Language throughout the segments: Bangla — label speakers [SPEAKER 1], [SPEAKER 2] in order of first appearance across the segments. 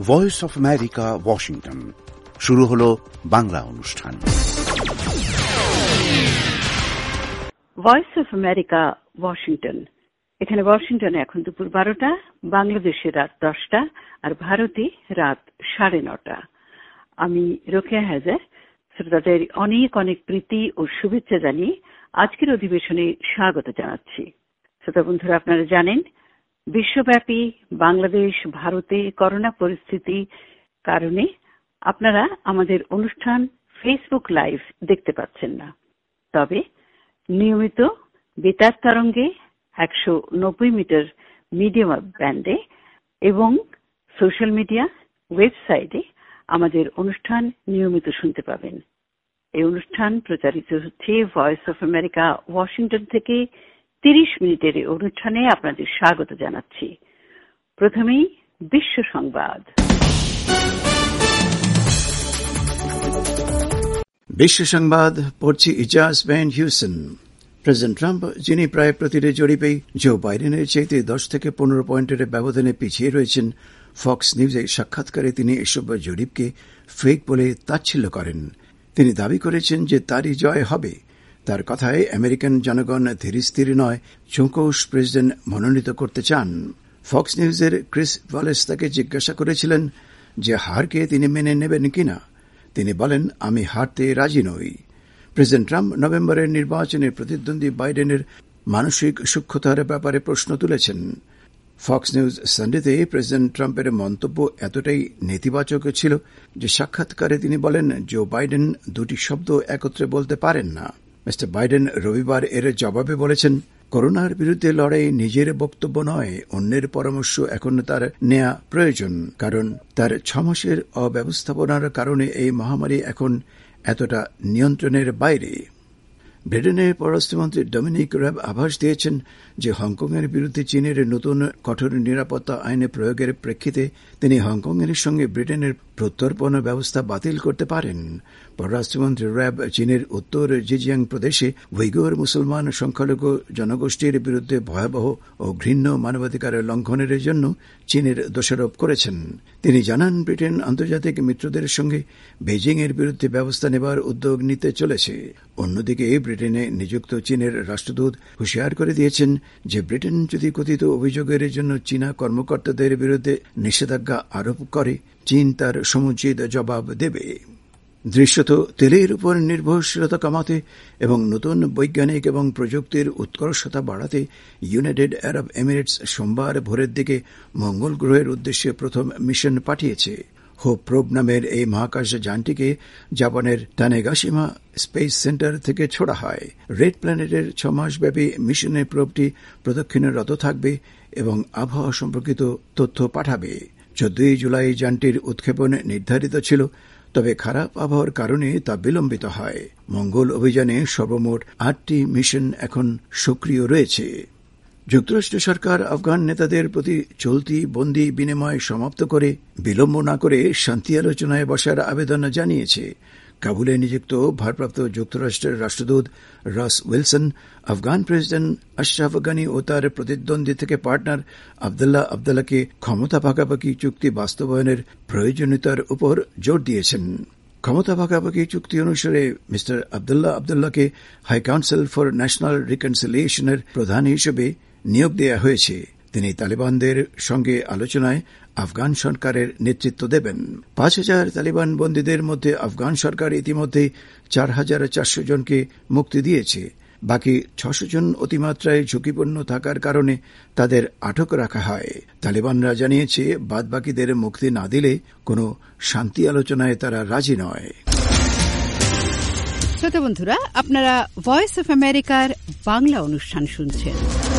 [SPEAKER 1] Voice of America, Washington. শুরু হলো বাংলা অনুষ্ঠান।
[SPEAKER 2] Voice of America, Washington. এখানে ওয়াশিংটনে এখন দুপুর 12টা, বাংলাদেশে রাত 10টা, আর ভারতে রাত 9:30। আমি রোকেয়া হায়দার শ্রোতাদের অনেক অনেক প্রীতি ও শুভেচ্ছা জানিয়ে আজকের অধিবেশনে স্বাগত জানাচ্ছি। শ্রোতা বন্ধুরা, আপনারা জানেন বিশ্বব্যাপী বাংলাদেশ ভারতে করোনা পরিস্থিতি কারণে আপনারা আমাদের অনুষ্ঠান ফেসবুক লাইভ দেখতে পাচ্ছেন না। তবে নিয়মিত বেতার তরঙ্গে 190 মিটার মিডিয়াম ব্যান্ডে এবং সোশ্যাল মিডিয়া ওয়েবসাইটে আমাদের অনুষ্ঠান নিয়মিত শুনতে পাবেন। এই অনুষ্ঠান প্রচারিত হচ্ছে ভয়েস অফ আমেরিকা, ওয়াশিংটন থেকে। 30 মিনিটের এই অনুষ্ঠানে আপনাদের স্বাগত জানাচ্ছি। প্রথমেই বিশ্ব সংবাদ।
[SPEAKER 3] বিশ্ব সংবাদ পড়ছি ইজাজ বেন হিউসেন। প্রেসিডেন্ট ট্রাম্প, যিনি প্রায় প্রতিটি জরিপেই জো বাইডেনের চাইতে 10 থেকে 15 পয়েন্টের ব্যবধানে পিছিয়ে রয়েছেন, ফক্স নিউজে সাক্ষাৎকারে তিনি এসব জরিপকে ফেক বলে তাচ্ছিল্য করেন। তিনি দাবি করেছেন যে তারই জয় হবে। তার কথায় আমেরিকান জনগণ ধীরস্থির নয়, চৌকস প্রেসিডেন্ট মনোনীত করতে চান। ফক্স নিউজের ক্রিস ওয়ালেস তাকে জিজ্ঞাসা করেছিলেন যে হারকে তিনি মেনে নেবেন কিনা। তিনি বলেন, আমি হারতে রাজি নই। প্রেসিডেন্ট ট্রাম্প নভেম্বরের নির্বাচনে প্রতিদ্বন্দ্বী বাইডেনের মানসিক সূক্ষ্মতার ব্যাপারে প্রশ্ন তুলেছেন। ফক্স নিউজ সানডেতে প্রেসিডেন্ট ট্রাম্পের মন্তব্য এতটাই নেতিবাচক ছিল যে সাক্ষাৎকারে তিনি বলেন, জো বাইডেন দুটি শব্দ একত্রে বলতে পারেন না। মিস্টার বাইডেন রবিবার এর জবাবে বলেছেন, করোনার বিরুদ্ধে লড়াই নিজের বক্তব্য নয়, অন্যের পরামর্শ এখন তার নেওয়া প্রয়োজন, কারণ তার 6 মাসের অব্যবস্থাপনার কারণে এই মহামারী এখন এতটা নিয়ন্ত্রণের বাইরে। ব্রিটেনের পররাষ্ট্রমন্ত্রী ডমিনিক র্যাব আভাস দিয়েছেন যে হংকংয়ের বিরুদ্ধে চীনের নতুন কঠোর নিরাপত্তা আইনে প্রয়োগের প্রেক্ষিতে তিনি হংকংয়ের সঙ্গে ব্রিটেনের প্রত্যর্পণ ব্যবস্থা বাতিল করতে পারেন। পররাষ্ট্রমন্ত্রী র্যাব চীনের উত্তর জিজিয়াং প্রদেশে উইগুর মুসলমান সংখ্যালঘু জনগোষ্ঠীর বিরুদ্ধে ভয়াবহ ও ঘৃণ্য মানবাধিকার লঙ্ঘনের জন্য চীনের দোষারোপ করেছেন। তিনি জানান, ব্রিটেন আন্তর্জাতিক মিত্রদের সঙ্গে বেইজিংয়ের বিরুদ্ধে ব্যবস্থা নেবার উদ্যোগ নিতে চলেছে। অন্যদিকে ব্রিটেনে নিযুক্ত চীনের রাষ্ট্রদূত হুঁশিয়ার করে দিয়েছেন যে ব্রিটেন যদি কথিত অভিযোগের জন্য চীনা কর্মকর্তাদের বিরুদ্ধে নিষেধাজ্ঞা আরোপ করে, চীন তার সমুচিত জবাব দেবে। দৃশ্যত তেলের উপর নির্ভরশীলতা কমাতে এবং নতুন বৈজ্ঞানিক এবং প্রযুক্তির উৎকর্ষতা বাড়াতে ইউনাইটেড আরব এমিরেটস সোমবার ভোরের দিকে মঙ্গল গ্রহের উদ্দেশ্যে প্রথম মিশন পাঠিয়েছে। হোপ প্রোব নামের এই মহাকাশ যানটিকে জাপানের তানেগাশিমা স্পেস সেন্টার থেকে ছোড়া হয়। রেড প্ল্যানেটের 6 মাসব্যাপী মিশনে প্রোবটি প্রদক্ষিণরত থাকবে এবং আবহাওয়া সম্পর্কিত তথ্য পাঠাবে। 14 জুলাই যানটির উৎক্ষেপণ নির্ধারিত ছিল, তবে খারাপ আবহাওয়ার কারণে তা বিলম্বিত হয়। মঙ্গল অভিযানে সর্বমোট 8টি মিশন এখন সক্রিয় রয়েছে। যুক্তরাষ্ট্র সরকার আফগান নেতাদের প্রতি চলতি বন্দী বিনিময় সমাপ্ত করে বিলম্ব না করে শান্তি আলোচনায় বসার আবেদন জানিয়েছে। কাবুলে নিযুক্ত ভারপ্রাপ্ত যুক্তরাষ্ট্রের রাষ্ট্রদূত Ross Wilson Afghan president Ashraf Ghani ও তার প্রতিদ্বন্দ্বী থেকে পার্টনার আবদুল্লাহ আবদুল্লাহকে ক্ষমতা ভাগাভাগি চুক্তি বাস্তবায়নের প্রয়োজনীয়তার উপর জোর দিয়েছেন। ক্ষমতা ভাগাভাগি চুক্তি অনুসারে মিস্টার আবদুল্লাহ আবদুল্লাহকে হাই কাউন্সিল ফর ন্যাশনাল রিকনসিলিয়েশনের প্রধান হিসেবে নিয়োগ দেওয়া হয়েছে। তিনি তালিবানদের সঙ্গে আলোচনায় আফগান সরকারের নেতৃত্ব দেবেন। 5,000 তালিবান বন্দীদের মধ্যে আফগান সরকার ইতিমধ্যে 4,400 জনকে মুক্তি দিয়েছে। বাকি 600 জন অতিমাত্রায় ঝুঁকিপূর্ণ থাকার কারণে তাদের আটক রাখা হয়। তালিবানরা জানিয়েছে, বাদবাকিদের মুক্তি না দিলে কোনো শান্তি আলোচনায় তারা রাজি নয়।
[SPEAKER 2] শ্রোতা বন্ধুরা, আপনারা ভয়েস অফ আমেরিকার বাংলা অনুষ্ঠান শুনছেন।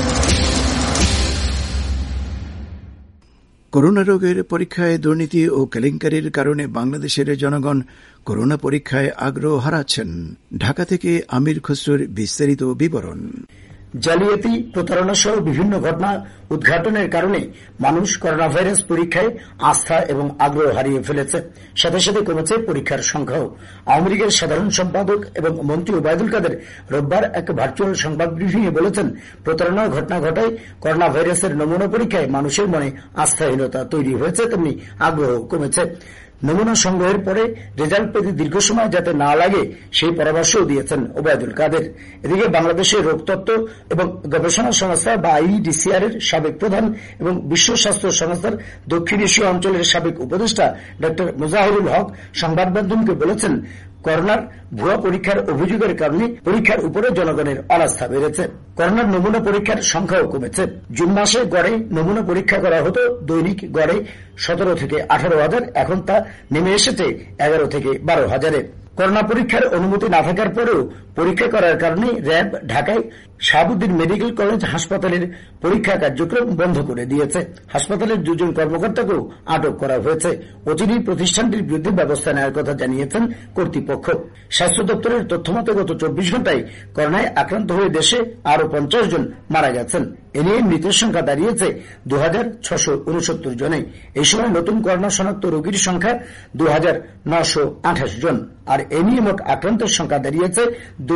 [SPEAKER 3] করোনা রোগের পরীক্ষায় দুর্নীতি ও কেলেঙ্কারির কারণে বাংলাদেশের জনগণ করোনা পরীক্ষায় আগ্রহ হারাচ্ছেন। ঢাকা থেকে আমির খসরুর বিস্তারিত বিবরণ।
[SPEAKER 4] জালিয়াতি, প্রতারণা সহ বিভিন্ন ঘটনা উদ্ঘাটনের কারণে মানুষ করোনা ভাইরাস পরীক্ষায় আস্থা এবং আগ্রহ হারিয়ে ফেলেছে। সাথে সাথে কমেছে পরীক্ষার সংখ্যাও। আওয়ামী লীগের সাধারণ সম্পাদক এবং মন্ত্রী ওবায়দুল কাদের রোববার এক ভার্চুয়াল সংবাদ ব্রিফিংয়ে বলেছেন, প্রতারণার ঘটনা ঘটায় করোনা ভাইরাসের নমুনা পরীক্ষায় মানুষের মনে আস্থাহীনতা তৈরি হয়েছে, তেমনি আগ্রহ কমেছে। নমুনা সংগ্রহের পরে রেজাল্ট পেতে দীর্ঘ সময় যাতে না লাগে সেই পরামর্শও দিয়েছেন ওবায়দুল কাদের। এদিকে বাংলাদেশের রোগতত্ত্ব এবং গবেষণা সংস্থা বা আইইডিসিআর এর সাবেক প্রধান এবং বিশ্ব স্বাস্থ্য সংস্থার দক্ষিণ এশীয় অঞ্চলের সাবেক উপদেষ্টা ড মুজাহিরুল হক সংবাদ মাধ্যমকে বলেছেন, করোনার ভুয়া পরীক্ষার অভিযোগের কারণে পরীক্ষার উপরে জনগণের অনাস্থা বেড়েছে। করোনার নমুনা পরীক্ষার সংখ্যাও কমেছে। জুন মাসে গড়ে নমুনা পরীক্ষা করা হতো দৈনিক গড়ে 17 থেকে 18,000, এখন তা নেমে এসেছে 11 থেকে 12,000-এ। করোনা পরীক্ষার অনুমতি না থাকার পরেও পরীক্ষা করার কারণে র্যাব ঢাকায় শাহাবুদ্দিন মেডিকেল কলেজ হাসপাতালের পরীক্ষা কার্যক্রম বন্ধ করে দিয়েছে। হাসপাতালের 2 জন কর্মকর্তাকেও আটক করা হয়েছে। অচিরেই প্রতিষ্ঠানটির বিরুদ্ধে ব্যবস্থা নেওয়ার কথা জানিয়েছেন কর্তৃপক্ষ। স্বাস্থ্য দপ্তরের তথ্যমতে গত 24 ঘণ্টায় করোনায় আক্রান্ত হয়ে দেশে আরও 50 জন মারা গেছেন। এ নিয়ে মৃতের সংখ্যা দাঁড়িয়েছে 2,669 জনে। এই সময় নতুন করোনা শনাক্ত রোগীর সংখ্যা 2,928 জন, আর এ নিয়ে মোট আক্রান্তের সংখ্যা দাঁড়িয়েছে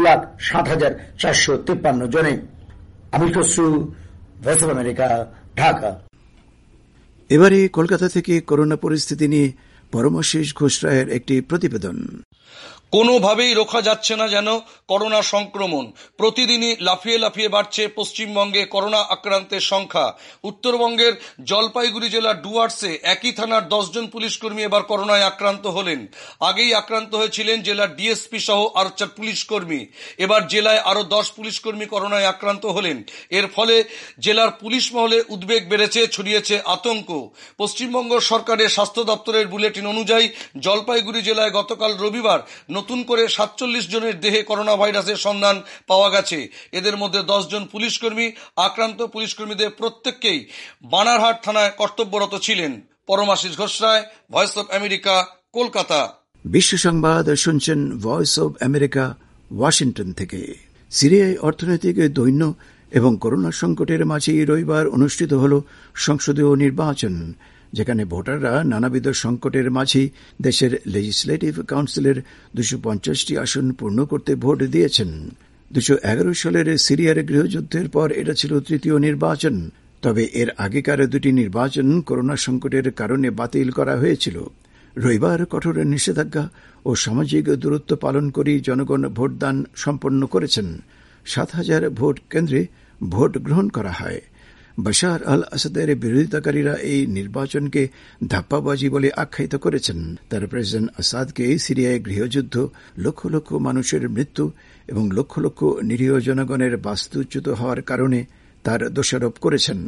[SPEAKER 4] 2,07,453 জনে। Amir Khasru, voice of America, Dhaka.
[SPEAKER 3] এবারে কলকাতা থেকে করোনা পরিস্থিতি নিয়ে পরমাশিস ঘোষ রায়ের একটি প্রতিবেদন।
[SPEAKER 5] কোনোভাবেই রোখা যাচ্ছে না যেন করোনা সংক্রমণ। প্রতিদিনই লাফিয়ে লাফিয়ে বাড়ছে পশ্চিমবঙ্গে করোনা আক্রান্তের সংখ্যা। উত্তরবঙ্গের জলপাইগুড়ি জেলার ডুয়ার্সে একই থানার 10 জন পুলিশকর্মী এবার করোনায় আক্রান্ত হলেন। আগেই আক্রান্ত হয়েছিলেন জেলার ডিএসপি সহ আর 4 পুলিশকর্মী। এবার জেলায় আরও 10 পুলিশকর্মী করোনায় আক্রান্ত হলেন। এর ফলে জেলার পুলিশ মহলে উদ্বেগ বেড়েছে, ছড়িয়েছে আতঙ্ক। পশ্চিমবঙ্গ সরকারের স্বাস্থ্য দপ্তরের বুলেটিন অনুযায়ী জলপাইগুড়ি জেলায় গতকাল রবিবার নতুন করে 47 জনের দেহে করোনা ভাইরাসের সন্ধান পাওয়া গেছে। এদের মধ্যে 10 জন পুলিশকর্মী। আক্রান্ত পুলিশকর্মীদের প্রত্যেককেই বানারহাট থানায় কর্তব্যরত ছিলেন। Paramashis Ghosh Roy, voice of America, Kolkata.
[SPEAKER 3] বিশ্ব সংবাদ শুনছেন ভয়েস অব আমেরিকা, ওয়াশিংটন থেকে। সিরিয়ায় অর্থনৈতিক দৈন্য এবং করোনা সংকটের মাঝেই রবিবার অনুষ্ঠিত হল সংসদীয় নির্বাচন, যেখানে ভোটাররা নানাবিধ সংকটের মাঝেই দেশের লেজিসলেটিভ কাউন্সিলের 250টি আসন পূর্ণ করতে ভোট দিয়েছেন। 2011 সালের সিরিয়ার গৃহযুদ্ধের পর এটা ছিল তৃতীয় নির্বাচন। তবে এর আগেকার 2টি নির্বাচন করোনা সংকটের কারণে বাতিল করা হয়েছিল। রবিবার কঠোর নিষেধাজ্ঞা ও সামাজিক দূরত্ব পালন করে জনগণ ভোটদান সম্পন্ন করেছেন। 7,000 ভোট কেন্দ্রে ভোট গ্রহণ করা হয়। বাশার আল আসাদের বিরোধিতাকারীরা এই নির্বাচনকে ধাপ্পাবাজি বলে আখ্যায়িত করেছেন। তারা প্রেসিডেন্ট আসাদকে সিরিয়ায় গৃহযুদ্ধ, লক্ষ লক্ষ মানুষের মৃত্যু এবং লক্ষ লক্ষ নিরীহ জনগণের বাস্তুচ্যুত হওয়ার কারণে তার দোষারোপ করেছেন।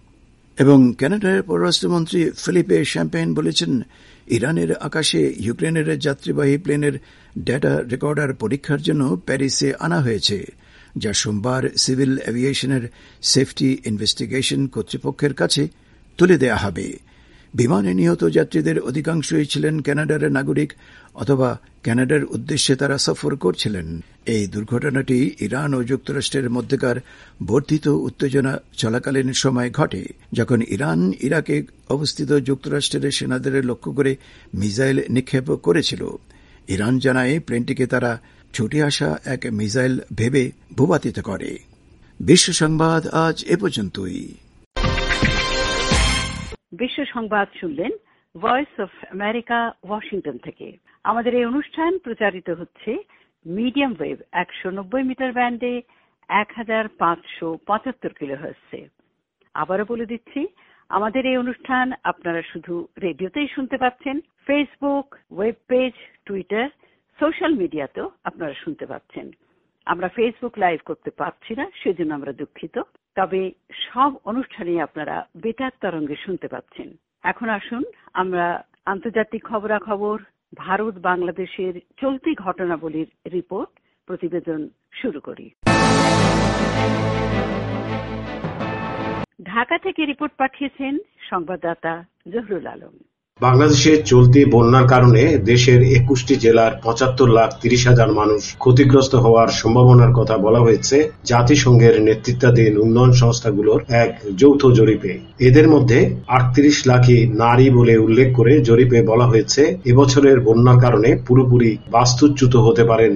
[SPEAKER 3] এবং কানাডার পররাষ্ট্রমন্ত্রী ফিলিপে শ্যাম্পেইন বলেছেন, ইরানের আকাশে ইউক্রেনের যাত্রীবাহী প্লেনের ডেটা রেকর্ডার পরীক্ষার জন্য প্যারিসে আনা হয়েছে, যা সোমবার সিভিল এভিয়েশনের সেফটি ইনভেস্টিগেশন কর্তৃপক্ষের কাছে তুলে দেয়া হবে। বিমানে নিহত যাত্রীদের অধিকাংশই ছিলেন কানাডার নাগরিক অথবা কানাডার উদ্দেশ্যে তারা সফর করছিলেন। এই দুর্ঘটনাটি ইরান ও যুক্তরাষ্ট্রের মধ্যকার বর্ধিত উত্তেজনা চলাকালীন সময় ঘটে, যখন ইরান ইরাকে অবস্থিত যুক্তরাষ্ট্রের সেনাদের লক্ষ্য করে মিসাইল নিক্ষেপ করেছিল। ইরান জানায় প্লেনটিকে তারা ছুটে আসা এক মিসাইল ভেবে ভূপাতিত করে। বিশ্ব সংবাদ আজ এ পর্যন্তই।
[SPEAKER 2] বিশ্ব সংবাদ শুনলেন ভয়েস অফ আমেরিকা, ওয়াশিংটন থেকে। আমাদের এই অনুষ্ঠান প্রচারিত হচ্ছে মিডিয়াম ওয়েভ 190 মিটার ব্যান্ডে 1575 কিলোহার্টজে। আবারও বলে দিচ্ছি, আমাদের এই অনুষ্ঠান আপনারা শুধু রেডিওতেই শুনতে পাচ্ছেন। Facebook, web page, Twitter, social মিডিয়াতেও আপনারা শুনতে পাচ্ছেন। আমরা ফেসবুক লাইভ করতে পারছি না, সেজন্য আমরা দুঃখিত। তবে সব অনুষ্ঠানেই আপনারা বেতার তরঙ্গে শুনতে পাচ্ছেন। এখন আসুন আমরা আন্তর্জাতিক খবরাখবর, ভারত বাংলাদেশের চলতি ঘটনাবলীর রিপোর্ট প্রতিবেদন শুরু করি। ঢাকা থেকে রিপোর্ট পাঠিয়েছেন সংবাদদাতা জহুরুল আলম।
[SPEAKER 6] বাংলাদেশে চলতি বন্যার কারণে দেশের 21টি জেলার ৭৫,30,০০০ মানুষ ক্ষতিগ্রস্ত হওয়ার সম্ভাবনার কথা বলা হয়েছে জাতিসংঘের নেতৃত্বাধীন উন্নয়ন সংস্থাগুলোর এক যৌথ জরিপে। এদের মধ্যে ৩৮ লাখই নারী বলে উল্লেখ করে জরিপে বলা হয়েছে এবছরের বন্যার কারণে পুরোপুরি বাস্তুচ্যুত হতে পারেন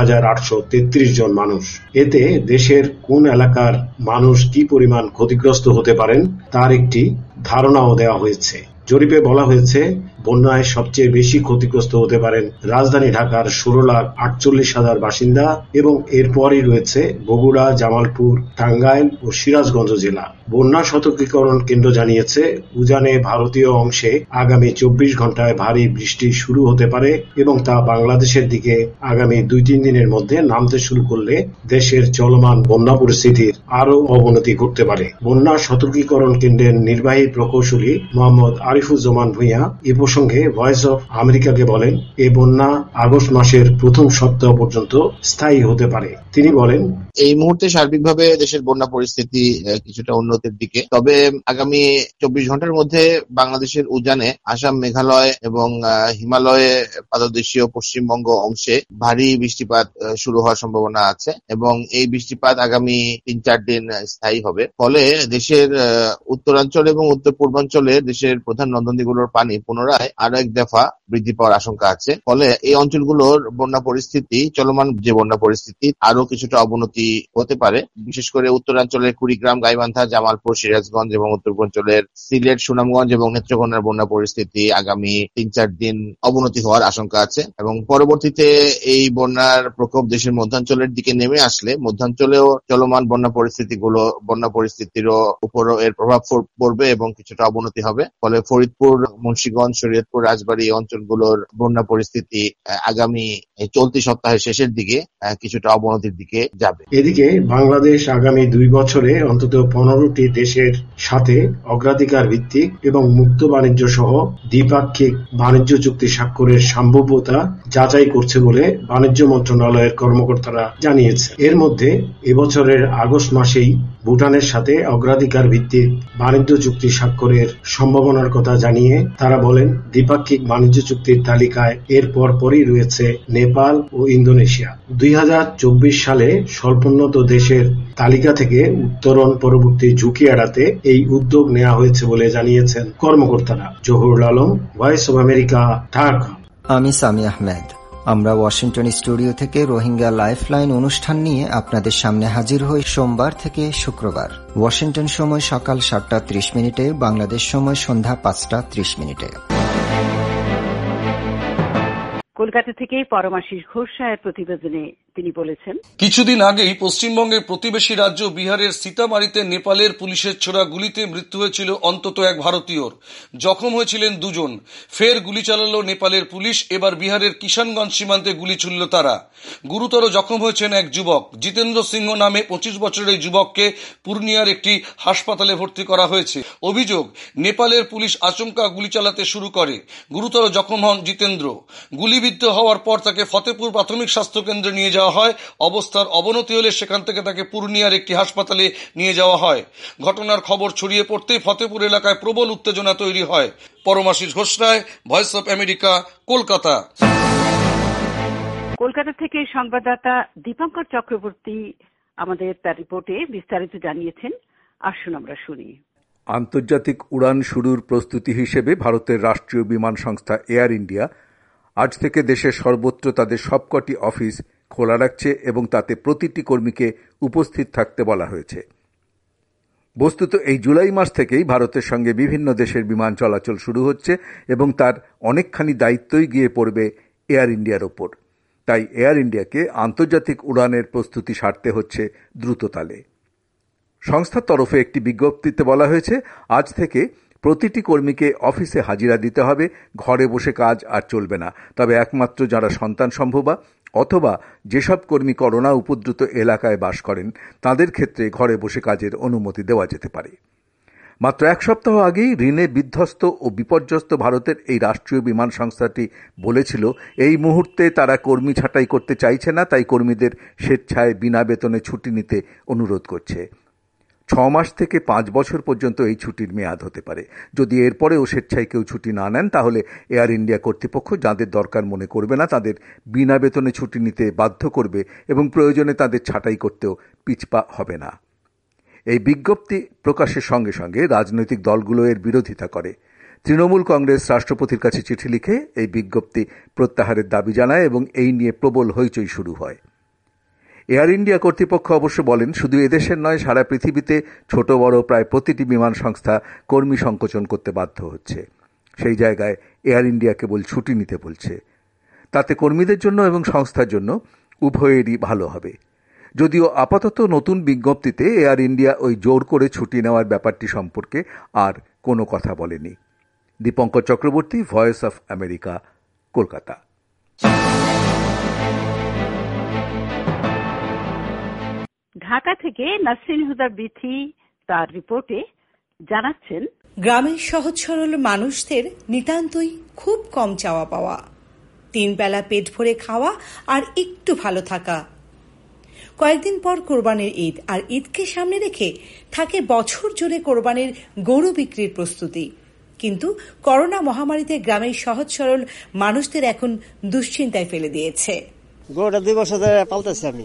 [SPEAKER 6] ২,৮৩৩ জন মানুষ। এতে দেশের কোন এলাকার মানুষ কি পরিমাণ ক্ষতিগ্রস্ত হতে পারেন তার একটি ধারণাও দেওয়া হয়েছে। জরিপে বলা হয়েছে বন্যায় সবচেয়ে বেশি ক্ষতিগ্রস্ত হতে পারেন রাজধানী ঢাকার ১৬,৪৮,০০০ বাসিন্দা এবং এরপরই রয়েছে বগুড়া, জামালপুর, টাঙ্গাইল ও সিরাজগঞ্জ জেলা। বন্যা সতর্কীকরণ কেন্দ্র জানিয়েছে উজানে ভারতীয় অংশে আগামী ২৪ ঘন্টায় ভারী বৃষ্টি শুরু হতে পারে এবং তা বাংলাদেশের দিকে আগামী ২-৩ দিনের মধ্যে নামতে শুরু করলে দেশের চলমান বন্যা পরিস্থিতির আরও অবনতি ঘটতে পারে। বন্যা সতর্কীকরণ কেন্দ্রের নির্বাহী প্রকৌশলী মোহাম্মদ আরিফুজ্জামান ভূঁইয়া এ প্রসঙ্গে ভয়েস অফ আমেরিকাকে বলেন, এ বন্যা আগস্ট মাসের প্রথম সপ্তাহ পর্যন্ত স্থায়ী হতে পারে। তিনি বলেন,
[SPEAKER 7] এই মুহূর্তে সার্বিকভাবে দেশের বন্যা পরিস্থিতি কিছুটা উন্নতির দিকে, তবে আগামী ২৪ ঘন্টার মধ্যে বাংলাদেশের উজানে আসাম, মেঘালয় এবং হিমালয়ে পাদদেশীয় পশ্চিমবঙ্গ অংশে ভারী বৃষ্টিপাত শুরু হওয়ার সম্ভাবনা আছে এবং এই বৃষ্টিপাত আগামী ৩-৪ দিন স্থায়ী হবে। ফলে দেশের উত্তরাঞ্চল এবং উত্তর পূর্বাঞ্চলে দেশের প্রধান নদনদীগুলোর পানি পুনরায় আরো এক দফা বৃদ্ধি পাওয়ার আশঙ্কা আছে। ফলে এই অঞ্চলগুলোর বন্যা পরিস্থিতি, চলমান যে বন্যা পরিস্থিতি আরো কিছুটা অবনতি হতে পারে। বিশেষ করে উত্তরাঞ্চলের কুড়িগ্রাম, গাইবান্ধা, জামালপুর, সিরাজগঞ্জ এবং উত্তর পূর্বাঞ্চলের সিলেট, সুনামগঞ্জ এবং নেত্রকোনার বন্যা পরিস্থিতি আগামী ৩-৪ দিন অবনতি হওয়ার আশঙ্কা আছে এবং পরবর্তীতে এই বন্যার প্রকোপ দেশের মধ্যাঞ্চলের দিকে নেমে আসলে মধ্যাঞ্চলেও চলমান বন্যা পরিস্থিতিরও উপরও এর প্রভাব পড়বে এবং কিছুটা অবনতি হবে। ফলে ফরিদপুর, মুন্সিগঞ্জ, শরীয়তপুর, রাজবাড়ী অঞ্চলগুলোর বন্যা পরিস্থিতি আগামী চলতি সপ্তাহের শেষের দিকে কিছুটা অবনতির দিকে যাবে।
[SPEAKER 6] এদিকে বাংলাদেশ আগামী ২ বছরে অন্তত ১৫টি দেশের সাথে অগ্রাধিকার ভিত্তিক এবং মুক্ত বাণিজ্য সহ দ্বিপাক্ষিক বাণিজ্য চুক্তি স্বাক্ষরের সম্ভাব্যতা যাচাই করছে বলে বাণিজ্য মন্ত্রণালয়ের কর্মকর্তারা জানিয়েছে। এর মধ্যে এবছরের আগস্ট মাসেই ভুটানের সাথে অগ্রাধিকার ভিত্তিক বাণিজ্য চুক্তি স্বাক্ষরের সম্ভাবনার কথা জানিয়ে তারা বলেন, দ্বিপাক্ষিক বাণিজ্য চুক্তির তালিকায় এর পরপরই রয়েছে নেপাল ও ইন্দোনেশিয়া। ২০২৪ সালে স্বল্পোন্নত দেশের তালিকা থেকে উত্তরণ পরবর্তী ঝুঁকি এড়াতে এই উদ্যোগ নেওয়া হয়েছে বলে জানিয়েছেন কর্মকর্তারা। Zahurul Alam, voice of America, Dhaka.
[SPEAKER 8] আমি সামি আহমেদ। আমরা ওয়াশিংটন স্টুডিও থেকে রোহিঙ্গা লাইফলাইন অনুষ্ঠান নিয়ে আপনাদের সামনে হাজির হই সোমবার থেকে শুক্রবার। ওয়াশিংটন সময় সকাল ৭টা ৩০ বাংলাদেশ সময় সন্ধ্যা ৫টা ৩০।
[SPEAKER 2] কলকাতা থেকে পরমাশিস ঘোষ রায়ের প্রতিবেদনে তিনি বলেছেন,
[SPEAKER 5] কিছুদিন আগেই পশ্চিমবঙ্গের প্রতিবেশী রাজ্য বিহারের সীতামারিতে নেপালের পুলিশের ছোড়া গুলিতে মৃত্যু হয়েছিল অন্তত এক ভারতীয়র। জখম হয়েছিলেন ২ জন। ফের গুলি চালালো নেপালের পুলিশ। এবার বিহারের কিষানগঞ্জ সীমান্তে গুলি ছুড়ল তারা। গুরুতর জখম হয়েছেন এক যুবক। জিতেন্দ্র সিংহ নামে ২৫ বছরের এই যুবককে পূর্ণিয়ার একটি হাসপাতালে ভর্তি করা হয়েছে। অভিযোগ, নেপালের পুলিশ আচমকা গুলি চালাতে শুরু করে। গুরুতর জখম হন জিতেন্দ্র। গুলিবিদ্ধ হওয়ার পর তাকে ফতেপুর প্রাথমিক স্বাস্থ্য কেন্দ্রে নিয়ে যাওয়া হয়। অবস্থার অবনতি হলে সেখান থেকে তাকে পূর্ণিয়ার একটি হাসপাতালে নিয়ে যাওয়া হয়। ঘটনার খবর ছড়িয়ে পড়তেই ফতেপুর এলাকায় প্রবল উত্তেজনা তৈরি হয়। Paramashis Ghosh Roy, voice of America, Kolkata.
[SPEAKER 2] Kolkata থেকে সংবাদদাতা দীপঙ্কর চক্রবর্তী আমাদের তার রিপোর্টে বিস্তারিত জানিয়েছেন। আসুন আমরা শুনি।
[SPEAKER 9] আন্তর্জাতিক উড়ান শুরুর প্রস্তুতি হিসেবে ভারতের রাষ্ট্রীয় বিমান সংস্থা এয়ার ইন্ডিয়া আজ থেকে দেশের সর্বত্র তাদের সবকটি অফিস খোলা রাখছে এবং তাতে প্রতিটি কর্মীকে উপস্থিত থাকতে বলা হয়েছে। বস্তুত এই জুলাই মাস থেকেই ভারতের সঙ্গে বিভিন্ন দেশের বিমান চলাচল শুরু হচ্ছে এবং তার অনেকখানি দায়িত্বই গিয়ে পড়বে এয়ার ইন্ডিয়ার ওপর। তাই এয়ার ইন্ডিয়াকে আন্তর্জাতিক উড়ানের প্রস্তুতি সারতে হচ্ছে দ্রুততালে। সংস্থার তরফে একটি বিজ্ঞপ্তিতে বলা হয়েছে, আজ থেকে প্রতিটি কর্মীকে অফিসে হাজিরা দিতে হবে। ঘরে বসে কাজ আর চলবে না। তবে একমাত্র যারা সন্তান সম্ভবা অথবা যেসব কর্মী করোনা উপদ্রুত এলাকায় বাস করেন তাদের ক্ষেত্রে ঘরে বসে কাজের অনুমতি দেওয়া যেতে পারে। মাত্র ১ সপ্তাহ আগেই ঋণে বিধ্বস্ত ও বিপর্যস্ত ভারতের এই রাষ্ট্রীয় বিমান সংস্থাটি বলেছিল এই মুহূর্তে তারা কর্মী ছাঁটাই করতে চাইছে না, তাই কর্মীদের স্বেচ্ছায় বিনা বেতনে ছুটি নিতে অনুরোধ করছে। 6 মাস থেকে 5 বছর পর্যন্ত এই ছুটির মেয়াদ হতে পারে। যদি এরপরেও স্বেচ্ছায় কেউ ছুটি না নেন, তাহলে এয়ার ইন্ডিয়া কর্তৃপক্ষ যাদের দরকার মনে করবে না তাদের বিনা বেতনে ছুটি নিতে বাধ্য করবে এবং প্রয়োজনে তাদের ছাঁটাই করতেও পিছপা হবে না। এই বিজ্ঞপ্তি প্রকাশের সঙ্গে সঙ্গে রাজনৈতিক দলগুলো এর বিরোধিতা করে। তৃণমূল কংগ্রেস রাষ্ট্রপতির কাছে চিঠি লিখে এই বিজ্ঞপ্তি প্রত্যাহারের দাবি জানায় এবং এই নিয়ে প্রবল হইচই শুরু হয়। এয়ার ইন্ডিয়া কর্তৃপক্ষ অবশ্য বলেন, শুধু এদেশের নয়, সারা পৃথিবীতে ছোট বড় প্রায় প্রতিটি বিমান সংস্থা কর্মী সংকোচন করতে বাধ্য হচ্ছে। সেই জায়গায় এয়ার ইন্ডিয়া কেবল ছুটি নিতে বলছে। তাতে কর্মীদের জন্য এবং সংস্থার জন্য উভয়েরই ভালো হবে। যদিও আপাতত নতুন বিজ্ঞপ্তিতে এয়ার ইন্ডিয়া ওই জোর করে ছুটি নেওয়ার ব্যাপারটি সম্পর্কে আর কোনো কথা বলেনি। Dipankar Chakraborty, voice of America, Kolkata.
[SPEAKER 2] Dhaka থেকে নাসরিন হুদা বিথি তার রিপোর্টে জানাচ্ছেন,
[SPEAKER 10] গ্রামের সহজ সরল মানুষদের নিতান্তই খুব কম চাওয়া পাওয়া, 3 বেলা পেট ভরে খাওয়া আর একটু ভালো থাকা। কয়েকদিন পর কোরবানির ঈদ, আর ঈদকে সামনে রেখে থাকে বছর জুড়ে কোরবানির গরু বিক্রির প্রস্তুতি। কিন্তু করোনা মহামারীতে গ্রামের সহজ সরল মানুষদের এখন দুশ্চিন্তায় ফেলে দিয়েছে।
[SPEAKER 11] গরুটা 2 বছর ধরে পালতেছি আমি,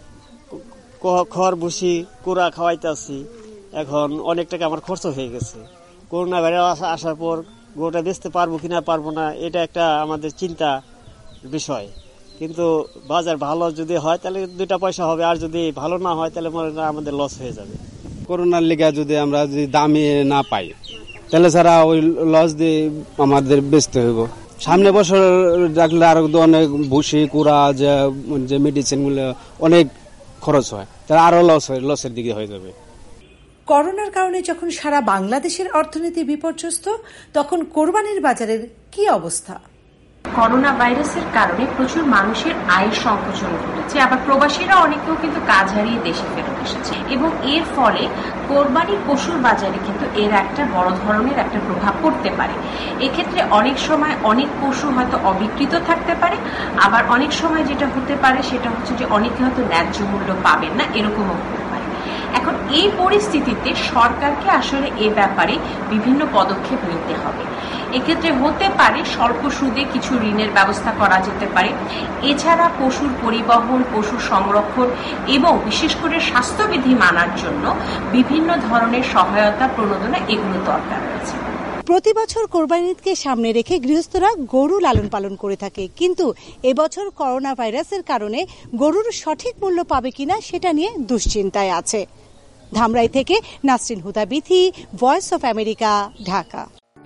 [SPEAKER 11] খড় ভুসি কুড়া খাওয়াইতেছি। এখন অনেক টাকা আমার খরচ হয়ে গেছে। করোনা ভাইরাস আসার পর গরুটা বেচতে পারবো কিনা পারবো না, এটা একটা আমাদের চিন্তা বিষয়। কিন্তু বাজার ভালো যদি হয় তাহলে 2টা পয়সা হবে, আর যদি ভালো না হয় তাহলে আমাদের লস হয়ে যাবে।
[SPEAKER 12] করোনার লেগে যদি আমরা যদি দামে না পাই তাহলে ছাড়া ওই লস দিয়ে আমাদের বেচতে হইব। সামনে বছর রাখলে আরো অনেক ভুসি কুড়া যে মেডিসিন গুলো অনেক খরচ হয়, তাহলে আরো লসের দিকে হয়ে যাবে।
[SPEAKER 10] করোনার কারণে যখন সারা বাংলাদেশের অর্থনীতি বিপর্যস্ত, তখন কোরবানির বাজারের কি অবস্থা?
[SPEAKER 13] করোনা ভাইরাসের কারণে প্রচুর মানুষের আয় সংকোচন ঘটেছে, আবার প্রবাসীরা অনেকেও কিন্তু কাজ হারিয়ে দেশে ফেরত এসেছে, এবং এর ফলে কোরবানির পশুর বাজারে কিন্তু এর একটা বড় ধরনের একটা প্রভাব পড়তে পারে। এক্ষেত্রে অনেক সময় অনেক পশু হয়তো অবিকৃত থাকতে পারে, আবার অনেক সময় যেটা হতে পারে সেটা হচ্ছে যে অনেকে হয়তো ন্যায্য মূল্য পাবেন না, এরকমও হতে পারে। এখন এই পরিস্থিতিতে সরকারকে আসলে এ ব্যাপারে বিভিন্ন পদক্ষেপ নিতে হবে। এক্ষেত্রে হতে পারে স্বল্প সুদে কিছু ঋণের ব্যবস্থা করা যেতে পারে। এছাড়া পশুর পরিবহন, পশু সংরক্ষণ এবং বিশেষ করে স্বাস্থ্যবিধি মানার জন্য বিভিন্ন ধরনের সহায়তা প্রণোদনা এগুলো দরকার রয়েছে।
[SPEAKER 10] প্রতি বছর কোরবানি ঈদকে সামনে রেখে গৃহস্থরা গরু লালন পালন করে থাকে, কিন্তু এবছর করোনা ভাইরাসের কারণে গরুর সঠিক মূল্য পাবে কিনা সেটা নিয়ে দুশ্চিন্তায় আছে। ধামরাই থেকে Nasrin Huda Bithi, voice of America, Dhaka.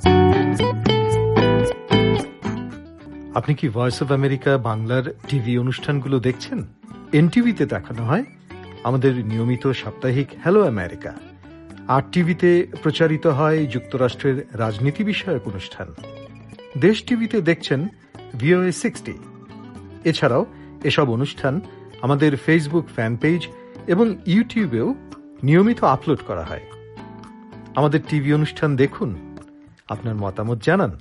[SPEAKER 14] আপনি কি ভয়েস অফ আমেরিকা বাংলার টিভি অনুষ্ঠানগুলো দেখছেন? এনটিভিতে দেখানো হয় আমাদের নিয়মিত সাপ্তাহিক হ্যালো আমেরিকা। আর টিভিতে প্রচারিত হয় যুক্তরাষ্ট্রের রাজনীতি বিষয়ক অনুষ্ঠান। দেশ টিভিতে দেখছেন VOA 60। এছাড়াও এসব অনুষ্ঠান আমাদের ফেসবুক ফ্যান পেজ এবং ইউটিউবেও নিয়মিত আপলোড করা হয়। আমাদের টিভি অনুষ্ঠান দেখুন, আপনার মতামত জানান।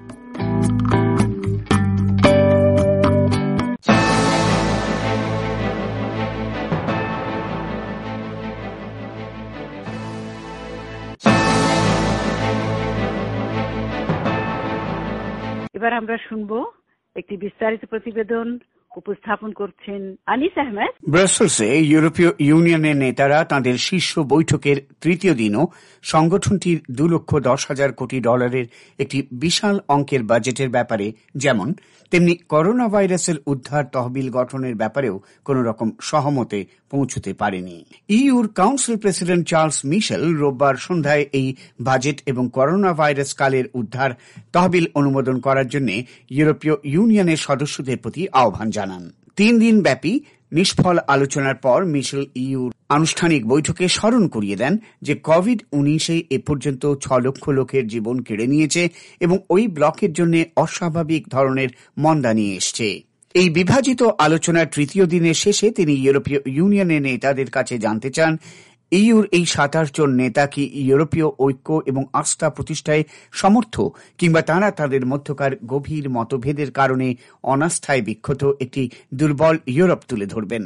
[SPEAKER 2] এবার আমরা শুনবো একটি বিস্তারিত প্রতিবেদন, উপস্থাপন করছেন আনিস আহমেদ।
[SPEAKER 15] ব্রাসেলসে ইউরোপীয় ইউনিয়নের নেতারা তাঁদের শীর্ষ বৈঠকের তৃতীয় দিনও সংগঠনটির $2,10,000 কোটি একটি বিশাল অঙ্কের বাজেটের ব্যাপারে যেমন তেমনি করোনা ভাইরাসের উদ্ধার তহবিল গঠনের ব্যাপারেও কোন রকম সহমতে পৌঁছতে পারেনি। Euro council president Charles Michel রোববার সন্ধ্যায় এই বাজেট এবং করোনা ভাইরাস কালের উদ্ধার তহবিল অনুমোদন করার জন্য ইউরোপীয় ইউনিয়নের সদস্যদের প্রতি আহ্বান জানান। 3 দিন ব্যাপী নিষ্ফল আলোচনার পর মিশেল ইউর আনুষ্ঠানিক বৈঠকে স্মরণ করিয়ে দেন যে কোভিড-19 এ পর্যন্ত 6 লক্ষ লোকের জীবন কেড়ে নিয়েছে এবং ওই ব্লকের জন্য অস্বাভাবিক ধরনের মন্দা নিয়ে এসছে। এই বিভাজিত আলোচনার তৃতীয় দিনের শেষে তিনি ইউরোপীয় ইউনিয়নের নেতাদের কাছে জানতে চান ইউর এই 27 জন নেতা কি ইউরোপীয় ঐক্য এবং আস্থা প্রতিষ্ঠায় সমর্থ, কিংবা তারা তাদের মধ্যকার গভীর মতভেদের কারণে অনাস্থায় বিক্ষত একটি দুর্বল ইউরোপ তুলে ধরবেন।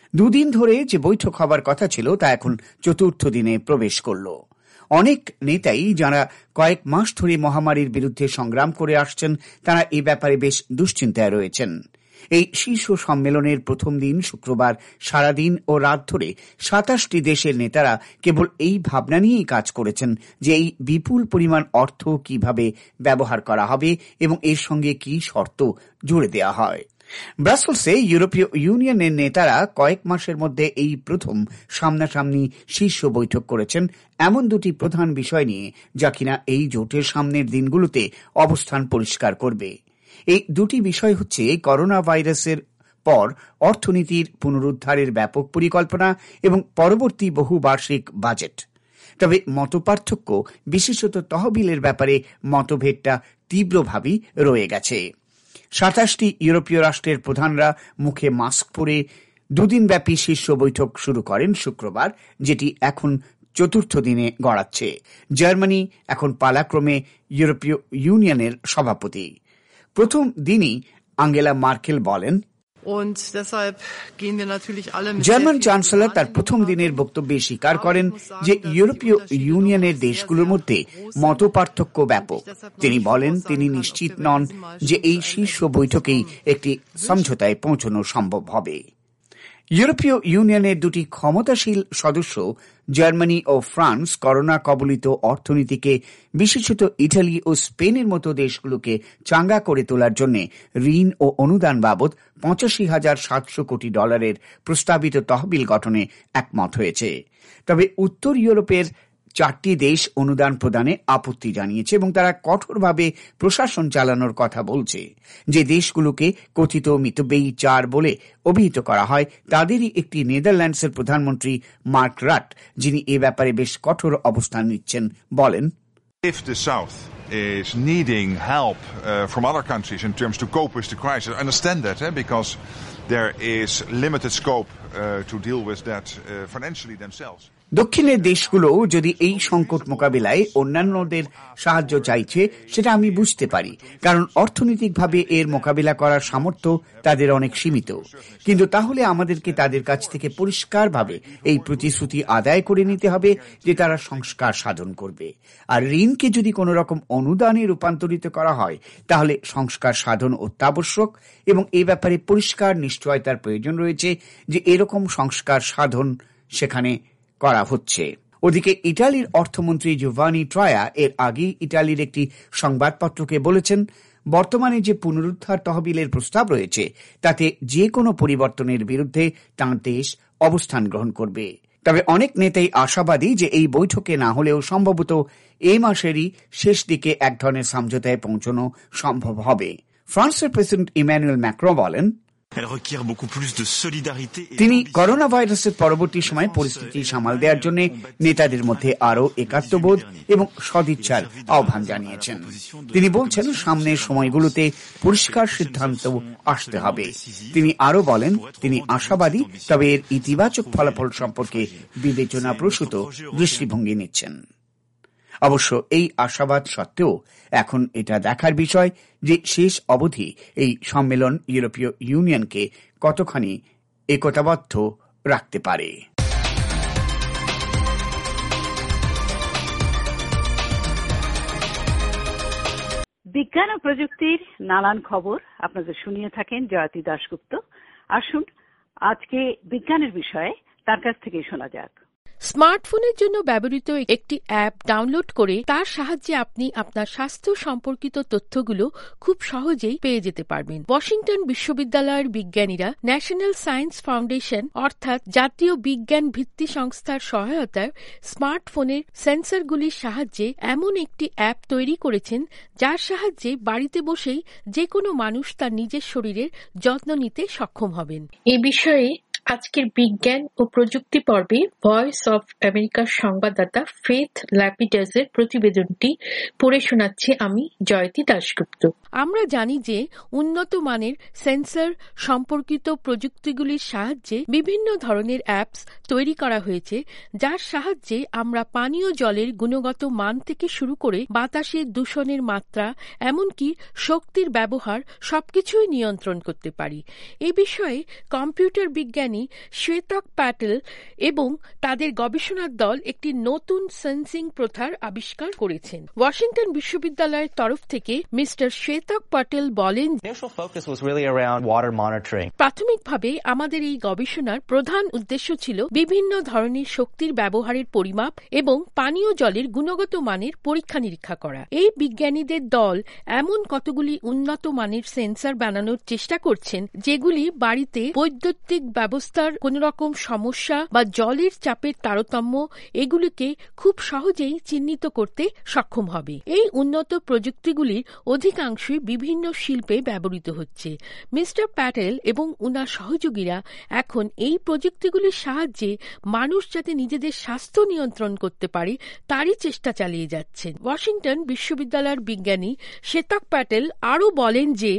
[SPEAKER 15] দুদিন ধরে যে বৈঠক হবার কথা ছিল তা এখন চতুর্থ দিনে প্রবেশ করল। অনেক নেতাই যারা কয়েক মাস ধরে মহামারীর বিরুদ্ধে সংগ্রাম করে আসছেন তারা এ ব্যাপারে বেশ দুশ্চিন্তায় রয়েছেন। এই শীর্ষ সম্মেলনের প্রথম দিন শুক্রবার সারাদিন ও রাত ধরে ২৭টি দেশের নেতারা কেবল এই ভাবনা নিয়েই কাজ করেছেন যে এই বিপুল পরিমাণ অর্থ কিভাবে ব্যবহার করা হবে এবং এর সঙ্গে কি শর্ত জুড়ে দেওয়া হয়। ব্রাসেলসে ইউরোপীয় ইউনিয়নের নেতারা কয়েক মাসের মধ্যে এই প্রথম সামনাসামনি শীর্ষ বৈঠক করেছেন এমন দুটি প্রধান বিষয় নিয়ে, যা কিনা এই জোটের সামনের দিনগুলোতে অবস্থান পরিষ্কার করবে। এই দুটি বিষয় হচ্ছে করোনা ভাইরাসের পর অর্থনীতির পুনরুদ্ধারের ব্যাপক পরিকল্পনা এবং পরবর্তী বহুবার্ষিক বাজেট। তবে মতপার্থক্য, বিশেষত তহবিলের ব্যাপারে মতভেদটা তীব্রভাবেই রয়ে গেছে। ২৭টি ইউরোপীয় রাষ্ট্রের প্রধানরা মুখে মাস্ক পরে দুদিনব্যাপী শীর্ষ বৈঠক শুরু করেন শুক্রবার, যেটি এখন চতুর্থ দিনে গড়াচ্ছে। জার্মানি এখন পালাক্রমে ইউরোপীয় ইউনিয়নের সভাপতি। প্রথম দিনই আঙ্গেলা মার্কেল বলেন, জার্মান চ্যান্সেলর তার প্রথম দিনের বক্তব্যে স্বীকার করেন যে ইউরোপীয় ইউনিয়নের দেশগুলোর মধ্যে মতপার্থক্য ব্যাপক। তিনি বলেন তিনি নিশ্চিত নন যে এই শীর্ষ বৈঠকেই একটি সমঝোতায় পৌঁছানো সম্ভব হবে। ইউরোপীয় ইউনিয়নের দুটি ক্ষমতাশীল সদস্য জার্মানি ও ফ্রান্স করোনা কবলিত অর্থনীতিকে, বিশেষত ইটালি ও স্পেনের মতো দেশগুলোকে চাঙ্গা করে তোলার জন্য ঋণ ও অনুদান বাবদ $৮৫,৭০০ কোটি প্রস্তাবিত তহবিল গঠনে একমত হয়েছে। তবে উত্তর ইউরোপের 4টি দেশ অনুদান প্রদানে আপত্তি জানিয়েছে এবং তারা কঠোরভাবে প্রশাসন চালানোর কথা বলছে। যে দেশগুলোকে কথিত মিতব্যয়ী 4 বলে অভিহিত করা হয় তাদেরই একটি নেদারল্যান্ডসের প্রধানমন্ত্রী মার্ক রাট, যিনি এ ব্যাপারে বেশ কঠোর অবস্থান নিচ্ছেন, বলেন,
[SPEAKER 16] If the South is needing help from other countries in terms to cope with the crisis, I understand that, because there is limited scope to deal with that financially themselves.
[SPEAKER 15] দক্ষিণের দেশগুলো যদি এই সংকট মোকাবিলায় অন্যান্যদের সাহায্য চাইছে সেটা আমি বুঝতে পারি, কারণ অর্থনৈতিকভাবে এর মোকাবিলা করার সামর্থ্য তাদের অনেক সীমিত। কিন্তু তাহলে আমাদেরকে তাদের কাছ থেকে পরিষ্কারভাবে এই প্রতিশ্রুতি আদায় করে নিতে হবে যে তারা সংস্কার সাধন করবে। আর ঋণকে যদি কোনো রকম অনুদানে রূপান্তরিত করা হয় তাহলে সংস্কার সাধন অত্যাবশ্যক এবং এ ব্যাপারে পরিষ্কার নিশ্চয়তার প্রয়োজন রয়েছে যে এরকম সংস্কার সাধন সেখানে করা হচ্ছে। ওদিকে ইটালির অর্থমন্ত্রী জোভানি ট্রায়া এর আগেই ইটালির একটি সংবাদপত্রকে বলেছেন, বর্তমানে যে পুনরুদ্ধার তহবিলের প্রস্তাব রয়েছে তাতে যে কোনো পরিবর্তনের বিরুদ্ধে তাঁর দেশ অবস্থান গ্রহণ করবে। তবে অনেক নেতাই আশাবাদী যে এই বৈঠকে না হলেও সম্ভবত এই মাসেরই শেষ দিকে এক ধরনের সমঝোতায় পৌঁছানো সম্ভব হবে। ফ্রান্সের প্রেসিডেন্ট ইমানুয়েল ম্যাক্রন বলেন, তিনি করোনা ভাইরাসের পরবর্তী সময়ে পরিস্থিতি সামাল দেওয়ার জন্য নেতাদের মধ্যে আরও একাত্মবোধ এবং সদিচ্ছার আহ্বান জানিয়েছেন। তিনি বলছেন সামনের সময়গুলোতে পরিষ্কার সিদ্ধান্ত আসতে হবে। তিনি আরও বলেন তিনি আশাবাদী, তবে এর ইতিবাচক ফলাফল সম্পর্কে বিবেচনাপ্রসূত দৃষ্টিভঙ্গি নিচ্ছেন। অবশ্য এই আশাবাদ সত্ত্বেও এখন এটা দেখার বিষয় যে শেষ অবধি এই সম্মেলন ইউরোপীয় ইউনিয়নকে কতখানি একতাবদ্ধ রাখতে পারে।
[SPEAKER 2] বিজ্ঞান ও প্রযুক্তির নানান খবর আপনাদের শুনিয়ে থাকেন জয়তী দাশগুপ্ত। আসুন আজকে বিজ্ঞানের বিষয়ে তার কাছ থেকে শোনা যাক।
[SPEAKER 17] স্মার্টফোনের জন্য ব্যবহৃত একটি অ্যাপ ডাউনলোড করে তার সাহায্যে আপনি আপনার স্বাস্থ্য সম্পর্কিত তথ্যগুলো খুব সহজেই পেয়ে যেতে পারবেন। ওয়াশিংটন বিশ্ববিদ্যালয়ের বিজ্ঞানীরা ন্যাশনাল সায়েন্স ফাউন্ডেশন অর্থাৎ জাতীয় বিজ্ঞান ভিত্তি সংস্থার সহায়তায় স্মার্টফোনের সেন্সরগুলির সাহায্যে এমন একটি অ্যাপ তৈরি করেছেন যার সাহায্যে বাড়িতে বসেই যে কোনো মানুষ তার নিজের শরীরের যত্ন নিতে সক্ষম হবেন।
[SPEAKER 18] এ বিষয়ে আজকের বিজ্ঞান ও প্রযুক্তি পর্বে ভয়েস অফ আমেরিকার সংবাদদাতা ফেথ ল্যাপিডাসের প্রতিবেদনটি পড়ে শোনাচ্ছি আমি জয়তী দাশগুপ্ত।
[SPEAKER 17] আমরা জানি যে উন্নত মানের সেন্সর সম্পর্কিত প্রযুক্তিগুলির সাহায্যে বিভিন্ন ধরনের অ্যাপস তৈরি করা হয়েছে যার সাহায্যে আমরা পানীয় জলের গুণগত মান থেকে শুরু করে বাতাসের দূষণের মাত্রা এমনকি শক্তির ব্যবহার সবকিছুই নিয়ন্ত্রণ করতে পারি। এ বিষয়ে কম্পিউটার বিজ্ঞানী বিজ্ঞানী শ্বেতক প্যাটেল এবং তাদের গবেষণার দল একটি নতুন সেন্সিং প্রথার আবিষ্কার করেছেন। ওয়াশিংটন বিশ্ববিদ্যালয়ের তরফ থেকে মিস্টার শ্বেতক প্যাটেল বলেন, প্রাথমিকভাবে আমাদের এই গবেষণার প্রধান উদ্দেশ্য ছিল বিভিন্ন ধরনের শক্তির ব্যবহারের পরিমাপ এবং পানীয় জলের গুণগত মানের পরীক্ষা নিরীক্ষা করা। এই বিজ্ঞানীদের দল এমন কতগুলি উন্নত মানের সেন্সর বানানোর চেষ্টা করছেন যেগুলি বাড়িতে বৈদ্যুতিক ব্যবস্থার কোন রকম সমস্যা বা জলের চাপের তারতম্য এগুলিকে খুব সহজেই চিহ্নিত করতে সক্ষম হবে। এই উন্নত প্রযুক্তিগুলির অধিকাংশই বিভিন্ন শিল্পে ব্যবহৃত হচ্ছে। মিস্টার প্যাটেল এবং উনার সহযোগীরা এখন এই প্রযুক্তিগুলির সাহায্যে মানুষ যাতে নিজেদের স্বাস্থ্য নিয়ন্ত্রণ করতে পারে তারই চেষ্টা চালিয়ে যাচ্ছেন। ওয়াশিংটন বিশ্ববিদ্যালয়ের বিজ্ঞানী শ্বেতক প্যাটেল আরও বলেন যে,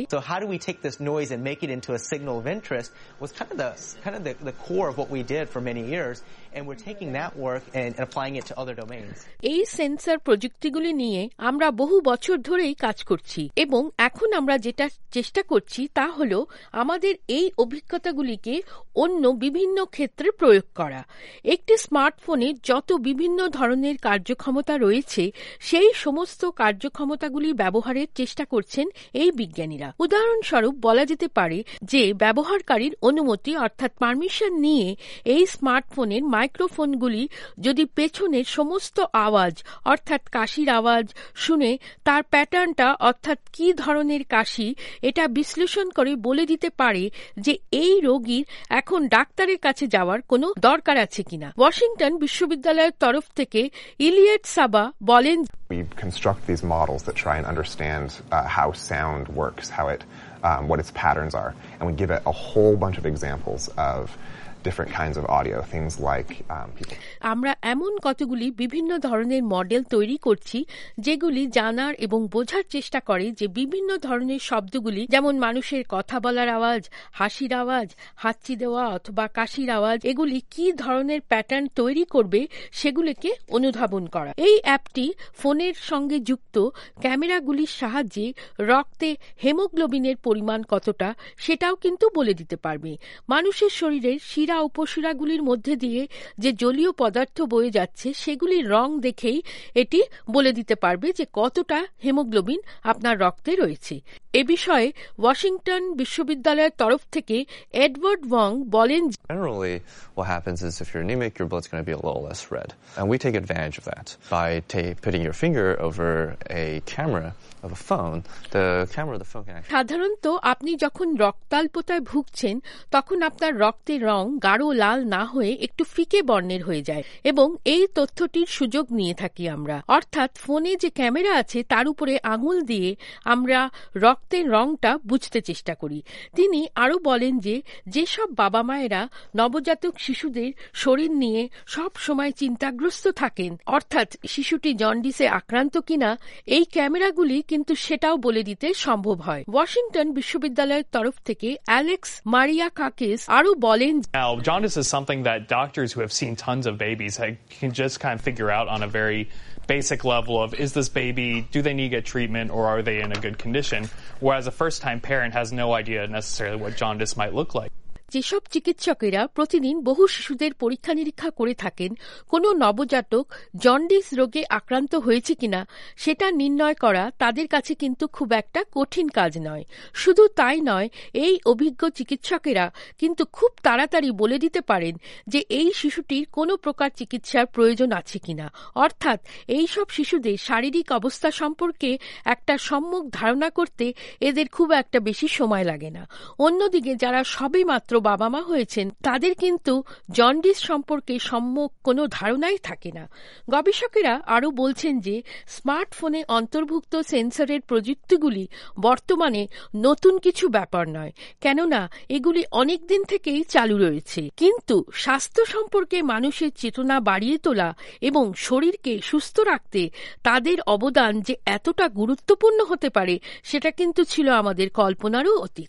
[SPEAKER 17] এই সেন্সর প্রযুক্তিগুলি নিয়ে আমরা বহু বছর ধরেই কাজ করছি এবং এখন আমরা যেটা চেষ্টা করছি তা হল আমাদের এই অভিজ্ঞতাগুলিকে অন্য বিভিন্ন ক্ষেত্রে প্রয়োগ করা। একটি স্মার্টফোনে যত বিভিন্ন ধরনের কার্যক্ষমতা রয়েছে সেই সমস্ত কার্যক্ষমতাগুলি ব্যবহারের চেষ্টা করছেন এই বিজ্ঞানীরা। উদাহরণস্বরূপ বলা যেতে পারে যে ব্যবহারকারীর অনুমতি অর্থাৎ পারমিশন নিয়ে এই স্মার্টফোনের মাইক্রোফোনগুলি যদি পেছনের সমস্ত আওয়াজ অর্থাৎ কাশির আওয়াজ শুনে তার প্যাটার্নটা অর্থাৎ কি ধরনের কাশি এটা বিশ্লেষণ করে বলে দিতে পারে যে এই রোগীর এখন ডাক্তারের কাছে যাওয়ার কোনো দরকার আছে কিনা। ওয়াশিংটন বিশ্ববিদ্যালয়ের তরফ থেকে ইলিয়ট সাবা বলেন,
[SPEAKER 19] We construct these models that try and understand how sound works, what its patterns are, and we give it a whole bunch of examples of different kinds of audio, things like people.
[SPEAKER 17] আমরা এমন কতগুলি বিভিন্ন ধরনের মডেল তৈরি করছি যেগুলি জানার এবং বোঝার চেষ্টা করে যে বিভিন্ন ধরনের শব্দগুলি যেমন মানুষের কথা বলার আওয়াজ, হাসির আওয়াজ, হাঁচি দেওয়া অথবা কাশির আওয়াজ এগুলি কি ধরনের প্যাটার্ন তৈরি করবে সেগুলিকে অনুধাবন করা। এই অ্যাপটি ফোনের সঙ্গে যুক্ত ক্যামেরাগুলির সাহায্যে রক্তে হেমোগ্লোবিনের পরিমাণ কতটা সেটাও কিন্তু বলে দিতে পারবে। মানুষের শরীরের শিরা উপশিরাগুলির মধ্যে দিয়ে যে জলীয় পদার্থ বয়ে যাচ্ছে সেগুলির রং দেখেই এটি বলে দিতে পারবে যে কতটা হেমোগ্লোবিন আপনার রক্তে রয়েছে। এ বিষয়ে ওয়াশিংটন বিশ্ববিদ্যালয়ের তরফ থেকে এডওয়ার্ড ওয়াং বলেন,
[SPEAKER 20] Generally, what happens is if you're anemic, your blood's going to be a little less red. And we take advantage of that by putting your finger over a camera of a phone. The camera of the phone can actually...
[SPEAKER 17] সাধারণত আপনি যখন রক্তাল্পতায় ভুগছেন তখন আপনার রক্তের রং গাঢ় লাল না হয়ে একটু ফিকে বর্ণের হয়ে যায় এবং এই তথ্যটির সুযোগ নিয়ে থাকি আমরা। অর্থাৎ ফোনে যে ক্যামেরা আছে তার উপরে আঙুল দিয়ে আমরা রক্তের রংটা বুঝতে চেষ্টা করি। তিনি আরও বলেন যে যেসব বাবা মায়েরা নবজাতক শিশুদের শরীর নিয়ে সব সময় চিন্তাগ্রস্ত থাকেন অর্থাৎ শিশুটি জন্ডিসে আক্রান্ত কিনা এই ক্যামেরাগুলি কিন্তু সেটাও বলে দিতে সম্ভব হয়। ওয়াশিংটন বিশ্ববিদ্যালয়ের তরফ থেকে অ্যালেক্স মারিয়া কাকেস আরও বলেন,
[SPEAKER 21] Now, jaundice is something that doctors who have seen tons of babies can just kind of figure out on a very basic level of, is this baby, do they need to get treatment or are they in a good condition? Whereas a first-time parent has no idea necessarily what jaundice might look like.
[SPEAKER 17] যেসব চিকিৎসকেরা প্রতিদিন বহু শিশুদের পরীক্ষা নিরীক্ষা করে থাকেন কোনো নবজাতক জন্ডিস রোগে আক্রান্ত হয়েছে কিনা সেটা নির্ণয় করা তাদের কাছে কিন্তু খুব একটা কঠিন কাজ নয়। শুধু তাই নয়, এই অভিজ্ঞ চিকিৎসকেরা কিন্তু খুব তাড়াতাড়ি বলে দিতে পারেন যে এই শিশুটির কোনো প্রকার চিকিৎসার প্রয়োজন আছে কিনা। অর্থাৎ এই সব শিশুদের শারীরিক অবস্থা সম্পর্কে একটা সম্যক ধারণা করতে এদের খুব একটা বেশি সময় লাগে না। অন্যদিকে যারা সবে মাত্র বাবা মা হয়েছেন তাদের কিন্তু জন্ডিস সম্পর্কে সম্যক কোনো ধারণাই থাকে না। গবেষকেরা আরও বলছেন যে স্মার্টফোনে অন্তর্ভুক্ত সেন্সরের প্রযুক্তিগুলি বর্তমানে নতুন কিছু ব্যাপার নয়, কেননা এগুলি অনেক দিন থেকেই চালু রয়েছে। কিন্তু স্বাস্থ্য সম্পর্কে মানুষের চেতনা বাড়িয়ে তোলা এবং শরীরকে সুস্থ রাখতে তাদের অবদান যে এতটা গুরুত্বপূর্ণ হতে পারে সেটা কিন্তু ছিল আমাদের কল্পনারও অতীত।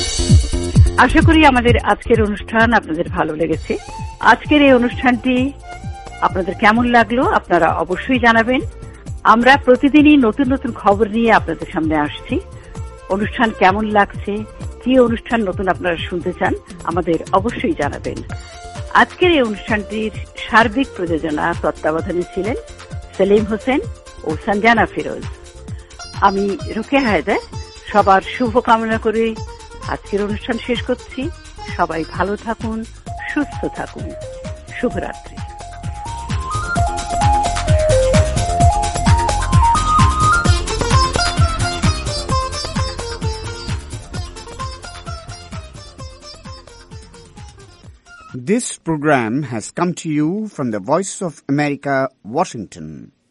[SPEAKER 2] আশা করি আমাদের আজকের অনুষ্ঠান আপনাদের ভালো লেগেছে। আজকের এই অনুষ্ঠানটি আপনাদের কেমন লাগলো আপনারা অবশ্যই জানাবেন। আমরা প্রতিদিনই নতুন নতুন খবর নিয়ে আপনাদের সামনে আসছি। অনুষ্ঠান কেমন লাগছে, কি অনুষ্ঠান নতুন আপনারা শুনতে চান আমাদের অবশ্যই জানাবেন। আজকের এই অনুষ্ঠানটির সার্বিক প্রযোজনা তত্ত্বাবধানে ছিলেন সেলিম হোসেন ও সঞ্জানা ফিরোজ। আমি রোকেয়া হায়দার সবার শুভকামনা করে আজকের অনুষ্ঠান শেষ করছি। সবাই ভালো থাকুন, সুস্থ থাকুন। শুভরাত্রি।
[SPEAKER 15] This program has come to you from the Voice of America, Washington.